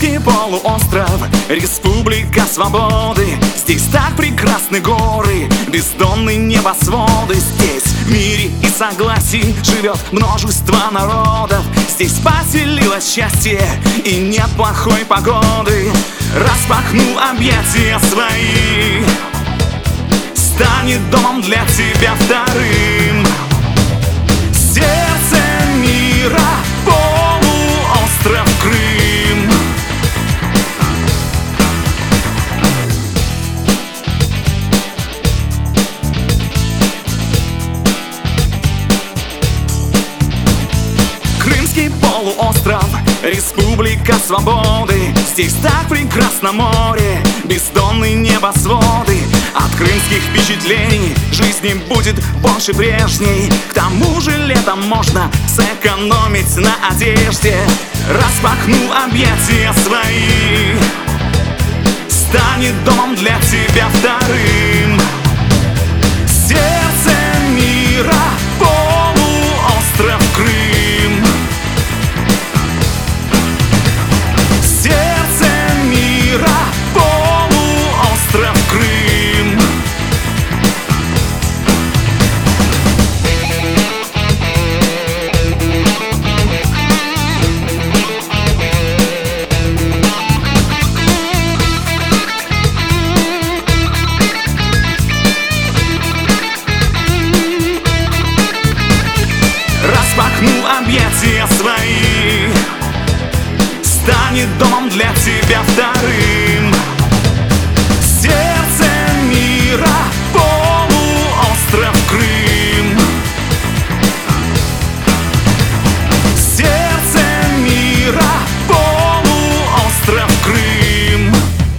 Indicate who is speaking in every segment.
Speaker 1: Крымский полуостров, республика свободы. Здесь так прекрасны горы, бездонные небосводы. Здесь в мире и согласии живет множество народов. Здесь поселилось счастье и нет плохой погоды. Распахну объятия свои, станет домом для тебя вторым. Сердце мира, полуостров Крым. Крымский полуостров, республика свободы. Здесь так прекрасно море, бездонные небосводы. От крымских впечатлений жизни будет больше прежней. К тому же летом можно сэкономить на одежде. Распахну объятия свои, станет домом для тебя вторым. Сердце мира, полуостров Крым. Сердце мира, полуостров Крым. Распахну объятия свои, станет домом для тебя вторым. Сердце мира, полуостров Крым. Сердце мира, полуостров Крым.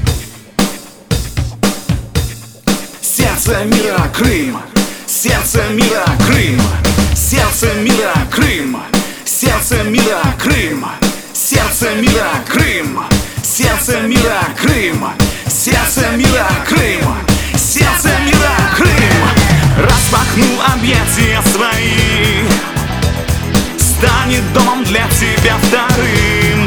Speaker 1: Сердце мира, Крым. Сердце мира, Крым. Сердце мира, Крым. Сердце мира, Крым. Сердце мира, Крым. Сердце мира, Крым. Сердце мира, Крым. Сердце мира, Крым. Распахну объятия свои, станет домом для тебя вторым.